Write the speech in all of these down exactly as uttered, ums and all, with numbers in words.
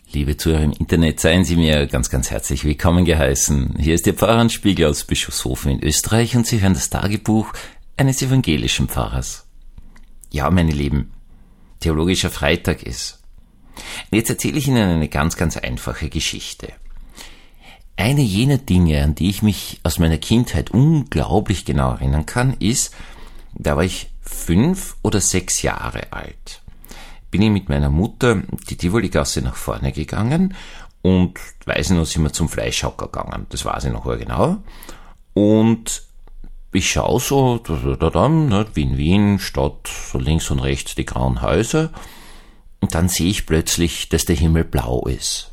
Liebe Zuhörer im Internet, seien Sie mir ganz, ganz herzlich willkommen geheißen. Hier ist Ihr Pfarrer Spiegel aus Bischofshofen in Österreich und Sie hören das Tagebuch eines evangelischen Pfarrers. Ja, meine Lieben, Theologischer Freitag ist. Und jetzt erzähle ich Ihnen eine ganz, ganz einfache Geschichte. Eine jener Dinge, an die ich mich aus meiner Kindheit unglaublich genau erinnern kann, ist, da war ich fünf oder sechs Jahre alt. Bin ich mit meiner Mutter die Tivoli-Gasse nach vorne gegangen und weiß ich noch, sind wir zum Fleischhocker gegangen. Das weiß ich noch genau. Und ich schaue so, da, da, da, da, ne, Wien, Wien, Stadt, so links und rechts die grauen Häuser. Und dann sehe ich plötzlich, dass der Himmel blau ist.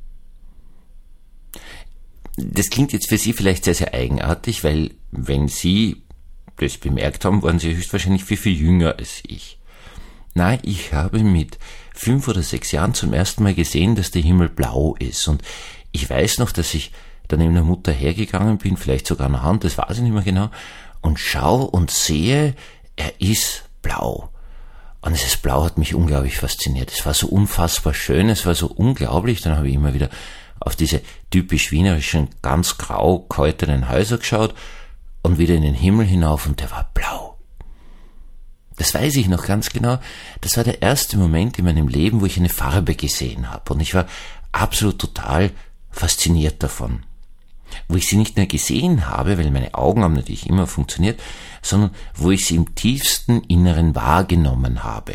Das klingt jetzt für Sie vielleicht sehr, sehr eigenartig, weil wenn Sie das bemerkt haben, waren Sie höchstwahrscheinlich viel, viel jünger als ich. Nein, ich habe mit fünf oder sechs Jahren zum ersten Mal gesehen, dass der Himmel blau ist. Und ich weiß noch, dass ich dann neben der Mutter hergegangen bin, vielleicht sogar nach Hand, das weiß ich nicht mehr genau, und schaue und sehe, er ist blau. Und dieses Blau hat mich unglaublich fasziniert. Es war so unfassbar schön, es war so unglaublich. Dann habe ich immer wieder auf diese typisch wienerischen, ganz grau gehaltenen Häuser geschaut und wieder in den Himmel hinauf und der war blau. Das weiß ich noch ganz genau. Das war der erste Moment in meinem Leben, wo ich eine Farbe gesehen habe. Und ich war absolut total fasziniert davon. Wo ich sie nicht nur gesehen habe, weil meine Augen haben natürlich immer funktioniert, sondern wo ich sie im tiefsten Inneren wahrgenommen habe.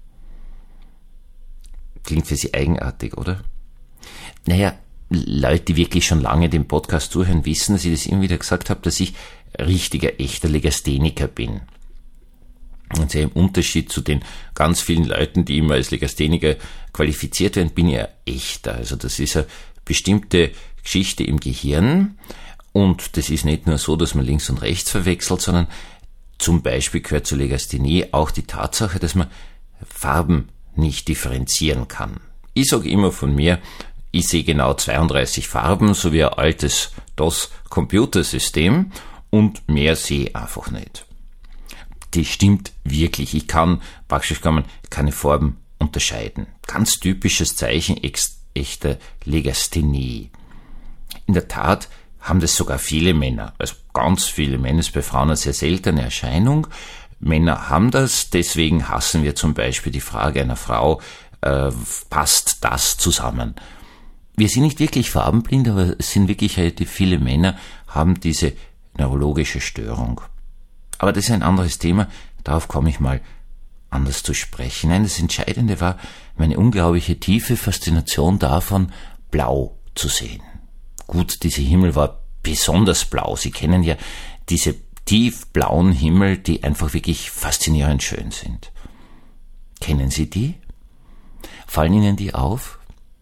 Klingt für Sie eigenartig, oder? Naja, Leute, die wirklich schon lange den Podcast zuhören, wissen, dass ich das immer wieder gesagt habe, dass ich richtiger, echter Legastheniker bin. Und sehr im Unterschied zu den ganz vielen Leuten, die immer als Legastheniker qualifiziert werden, bin ich ein echter. Also das ist eine bestimmte Geschichte im Gehirn und das ist nicht nur so, dass man links und rechts verwechselt, sondern zum Beispiel gehört zur Legasthenie auch die Tatsache, dass man Farben nicht differenzieren kann. Ich sage immer von mir, ich sehe genau zweiunddreißig Farben, so wie ein altes DOS-Computersystem und mehr sehe ich einfach nicht. Das stimmt wirklich. Ich kann praktisch kann man keine Farben unterscheiden. Ganz typisches Zeichen ex- echter Legasthenie. In der Tat haben das sogar viele Männer, also ganz viele Männer, ist bei Frauen eine sehr seltene Erscheinung. Männer haben das, deswegen hassen wir zum Beispiel die Frage einer Frau, äh, passt das zusammen? Wir sind nicht wirklich farbenblind, aber es sind wirklich halt viele Männer haben diese neurologische Störung. Aber das ist ein anderes Thema, darauf komme ich mal anders zu sprechen. Nein, das Entscheidende war meine unglaubliche tiefe Faszination davon, blau zu sehen. Gut, dieser Himmel war besonders blau. Sie kennen ja diese tiefblauen Himmel, die einfach wirklich faszinierend schön sind. Kennen Sie die? Fallen Ihnen die auf?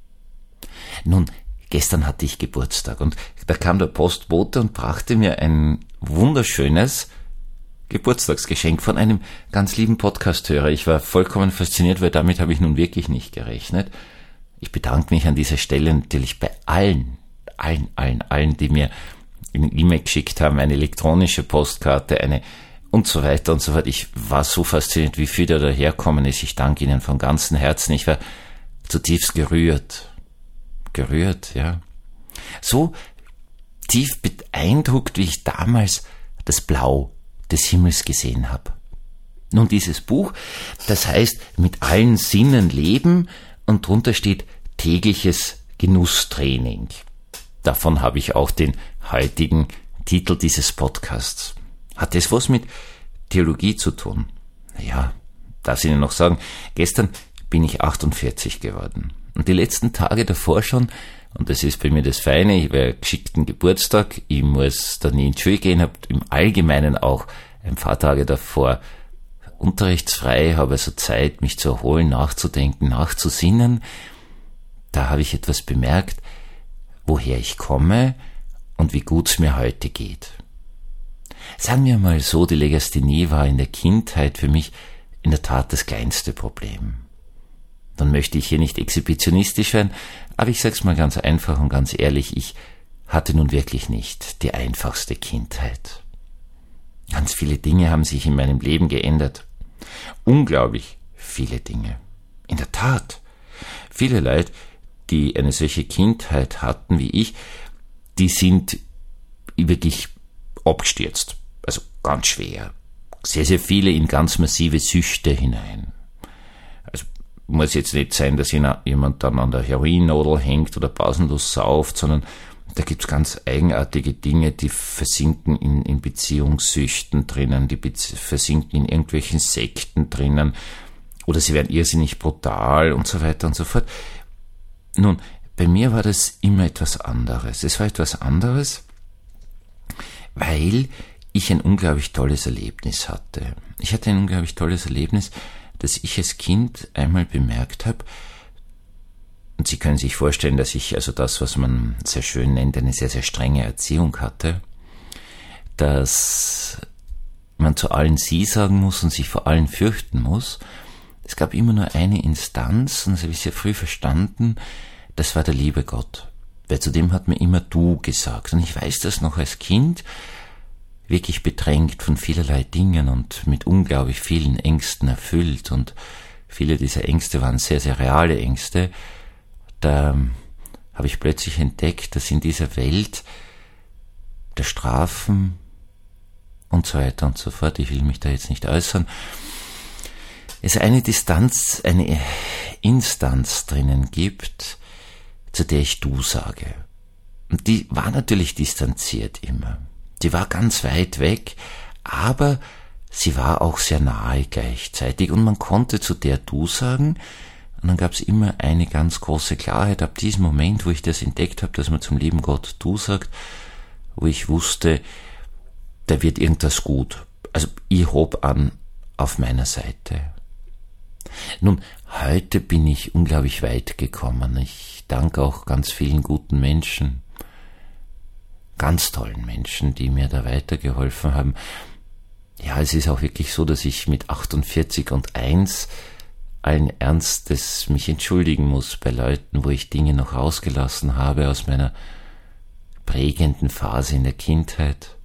Nun, gestern hatte ich Geburtstag und da kam der Postbote und brachte mir ein wunderschönes Geburtstagsgeschenk von einem ganz lieben Podcasthörer. Ich war vollkommen fasziniert, weil damit habe ich nun wirklich nicht gerechnet. Ich bedanke mich an dieser Stelle natürlich bei allen, allen, allen, allen, die mir eine E-Mail geschickt haben, eine elektronische Postkarte, eine und so weiter und so fort. Ich war so fasziniert, wie viel da daherkommen ist. Ich danke Ihnen von ganzem Herzen. Ich war zutiefst gerührt. Gerührt, ja. So tief beeindruckt, wie ich damals das Blau des Himmels gesehen habe. Nun, dieses Buch, das heißt mit allen Sinnen leben und drunter steht tägliches Genusstraining. Davon habe ich auch den heutigen Titel dieses Podcasts. Hat das was mit Theologie zu tun? Naja, darf ich Ihnen noch sagen, gestern bin ich achtundvierzig geworden. Und die letzten Tage davor schon, und das ist bei mir das Feine, ich habe einen geschickten Geburtstag, ich muss da nie in die Schule gehen, habe im Allgemeinen auch ein paar Tage davor unterrichtsfrei, habe also Zeit, mich zu erholen, nachzudenken, nachzusinnen. Da habe ich etwas bemerkt, woher ich komme und wie gut es mir heute geht. Sagen wir mal so, die Legasthenie war in der Kindheit für mich in der Tat das kleinste Problem. Dann möchte ich hier nicht exhibitionistisch werden, aber ich sag's mal ganz einfach und ganz ehrlich, ich hatte nun wirklich nicht die einfachste Kindheit. Ganz viele Dinge haben sich in meinem Leben geändert. Unglaublich viele Dinge. In der Tat. Viele Leute, die eine solche Kindheit hatten wie ich, die sind wirklich abgestürzt. Also ganz schwer. Sehr, sehr viele in ganz massive Süchte hinein. Also muss jetzt nicht sein, dass jemand dann an der Heroinnadel hängt oder pausenlos sauft, sondern da gibt's ganz eigenartige Dinge, die versinken in, in Beziehungssüchten drinnen, die Bezie- versinken in irgendwelchen Sekten drinnen oder sie werden irrsinnig brutal und so weiter und so fort. Nun, bei mir war das immer etwas anderes. Es war etwas anderes, weil ich ein unglaublich tolles Erlebnis hatte. Ich hatte ein unglaublich tolles Erlebnis, dass ich als Kind einmal bemerkt habe, und Sie können sich vorstellen, dass ich also das, was man sehr schön nennt, eine sehr, sehr strenge Erziehung hatte, dass man zu allen Sie sagen muss und sich vor allen fürchten muss. Es gab immer nur eine Instanz, und das habe ich sehr früh verstanden, das war der liebe Gott. Weil zu dem hat mir immer Du gesagt. Und ich weiß das noch als Kind, wirklich bedrängt von vielerlei Dingen und mit unglaublich vielen Ängsten erfüllt. Und viele dieser Ängste waren sehr, sehr reale Ängste. Da habe ich plötzlich entdeckt, dass in dieser Welt der Strafen und so weiter und so fort, ich will mich da jetzt nicht äußern, es eine Distanz, eine Instanz drinnen gibt, zu der ich Du sage. Und die war natürlich distanziert immer. Die war ganz weit weg, aber sie war auch sehr nahe gleichzeitig und man konnte zu der Du sagen. Und dann gab es immer eine ganz große Klarheit ab diesem Moment, wo ich das entdeckt habe, dass man zum lieben Gott Du sagt, wo ich wusste, da wird irgendwas gut. Also ich hob an auf meiner Seite. Nun, heute bin ich unglaublich weit gekommen. Ich danke auch ganz vielen guten Menschen, ganz tollen Menschen, die mir da weitergeholfen haben. Ja, es ist auch wirklich so, dass ich mit achtundvierzig und eins allen Ernstes mich entschuldigen muss bei Leuten, wo ich Dinge noch rausgelassen habe aus meiner prägenden Phase in der Kindheit.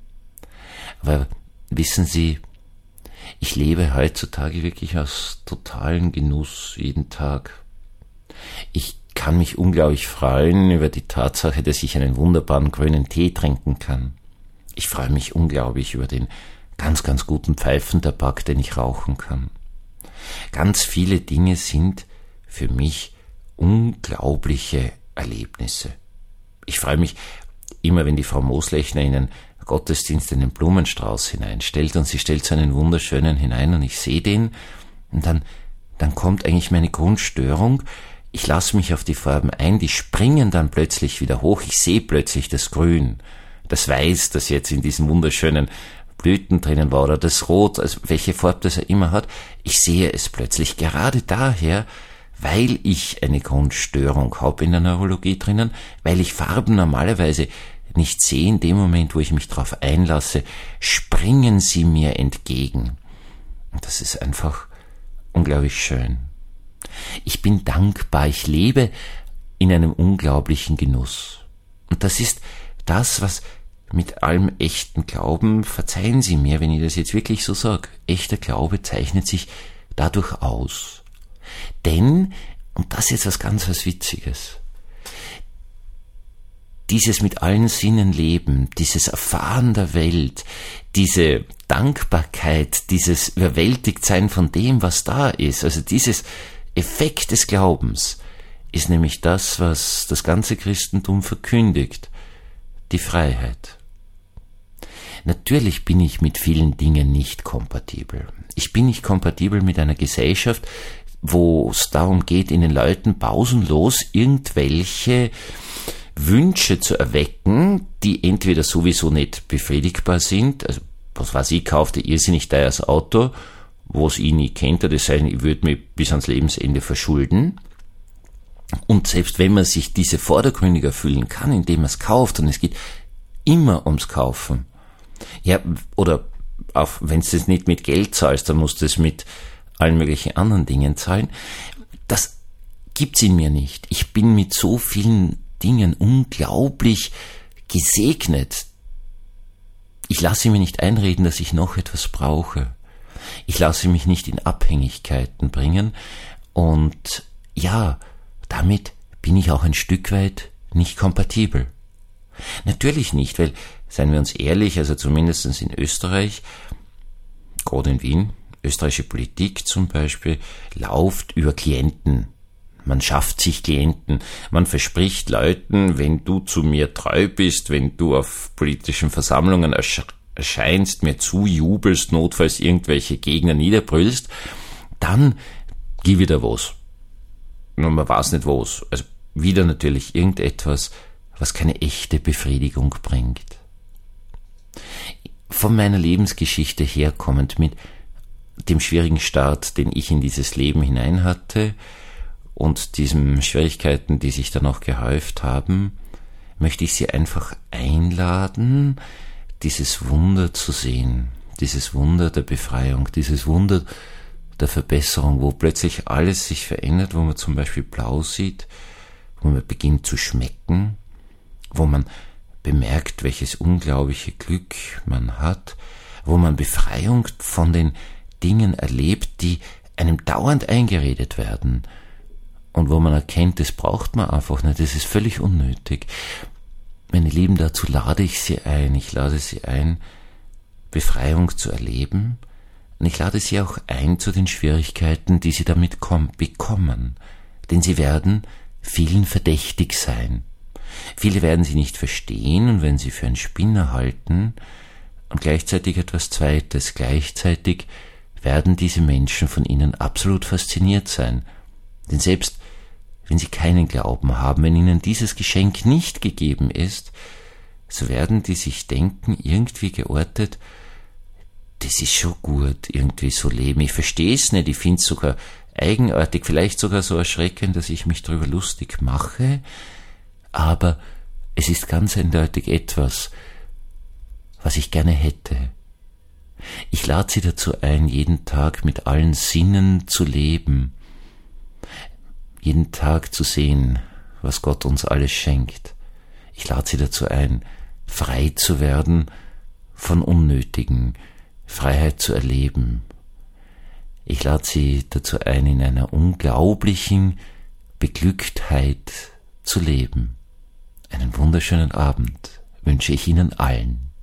Aber wissen Sie, ich lebe heutzutage wirklich aus totalem Genuss jeden Tag. Ich kann mich unglaublich freuen über die Tatsache, dass ich einen wunderbaren grünen Tee trinken kann. Ich freue mich unglaublich über den ganz, ganz guten Pfeifentabak, den ich rauchen kann. Ganz viele Dinge sind für mich unglaubliche Erlebnisse. Ich freue mich immer, wenn die Frau Moslechner in einen Gottesdienst einen Blumenstrauß hineinstellt und sie stellt so einen wunderschönen hinein und ich sehe den und dann, dann kommt eigentlich meine Grundstörung. Ich lasse mich auf die Farben ein, die springen dann plötzlich wieder hoch. Ich sehe plötzlich das Grün, das Weiß, das jetzt in diesen wunderschönen Blüten drinnen war oder das Rot, also welche Farbe das er immer hat. Ich sehe es plötzlich gerade daher, weil ich eine Grundstörung habe in der Neurologie drinnen, weil ich Farben normalerweise nicht sehe. In dem Moment, wo ich mich darauf einlasse, springen sie mir entgegen. Und das ist einfach unglaublich schön. Ich bin dankbar, ich lebe in einem unglaublichen Genuss. Und das ist das, was mit allem echten Glauben, verzeihen Sie mir, wenn ich das jetzt wirklich so sage, echter Glaube zeichnet sich dadurch aus. Denn, und das ist jetzt was ganz was Witziges, dieses mit allen Sinnen leben, dieses Erfahren der Welt, diese Dankbarkeit, dieses Überwältigtsein von dem, was da ist, also dieses Effekt des Glaubens, ist nämlich das, was das ganze Christentum verkündigt, die Freiheit. Natürlich bin ich mit vielen Dingen nicht kompatibel. Ich bin nicht kompatibel mit einer Gesellschaft, wo es darum geht, in den Leuten pausenlos irgendwelche Wünsche zu erwecken, die entweder sowieso nicht befriedigbar sind, also was weiß ich, kaufte irrsinnig teures Auto, was ich nie kannte, das heißt, ich würde mich bis ans Lebensende verschulden. Und selbst wenn man sich diese vordergründig erfüllen kann, indem man es kauft, und es geht immer ums Kaufen, ja, oder auch wenn du es nicht mit Geld zahlst, dann musst du es mit allen möglichen anderen Dingen zahlen, das gibt's in mir nicht. Ich bin mit so vielen Dingen unglaublich gesegnet. Ich lasse mir nicht einreden, dass ich noch etwas brauche. Ich lasse mich nicht in Abhängigkeiten bringen und ja, damit bin ich auch ein Stück weit nicht kompatibel. Natürlich nicht, weil, seien wir uns ehrlich, also zumindest in Österreich, gerade in Wien, österreichische Politik zum Beispiel, läuft über Klienten. Man schafft sich Klienten. Man verspricht Leuten, wenn du zu mir treu bist, wenn du auf politischen Versammlungen ersch- erscheinst, mir zujubelst, notfalls irgendwelche Gegner niederbrüllst, dann gib wieder was. Und man weiß nicht was. Also wieder natürlich irgendetwas, was keine echte Befriedigung bringt. Von meiner Lebensgeschichte herkommend, mit dem schwierigen Start, den ich in dieses Leben hinein hatte, und diesen Schwierigkeiten, die sich dann auch gehäuft haben, möchte ich Sie einfach einladen, dieses Wunder zu sehen, dieses Wunder der Befreiung, dieses Wunder der Verbesserung, wo plötzlich alles sich verändert, wo man zum Beispiel blau sieht, wo man beginnt zu schmecken, wo man bemerkt, welches unglaubliche Glück man hat, wo man Befreiung von den Dingen erlebt, die einem dauernd eingeredet werden, und wo man erkennt, das braucht man einfach nicht, das ist völlig unnötig. Meine Lieben, dazu lade ich Sie ein, ich lade Sie ein, Befreiung zu erleben, und ich lade Sie auch ein zu den Schwierigkeiten, die Sie damit kom- bekommen, denn sie werden vielen verdächtig sein. Viele werden Sie nicht verstehen und wenn Sie für einen Spinner halten, und gleichzeitig etwas Zweites, gleichzeitig werden diese Menschen von Ihnen absolut fasziniert sein. Denn selbst wenn sie keinen Glauben haben, wenn ihnen dieses Geschenk nicht gegeben ist, so werden die sich denken, irgendwie geortet, das ist schon gut, irgendwie so leben. Ich verstehe es nicht, ich finde es sogar eigenartig, vielleicht sogar so erschreckend, dass ich mich darüber lustig mache, aber es ist ganz eindeutig etwas, was ich gerne hätte. Ich lade Sie dazu ein, jeden Tag mit allen Sinnen zu leben, jeden Tag zu sehen, was Gott uns alles schenkt. Ich lade Sie dazu ein, frei zu werden von Unnötigen, Freiheit zu erleben. Ich lade Sie dazu ein, in einer unglaublichen Beglücktheit zu leben. Einen wunderschönen Abend wünsche ich Ihnen allen.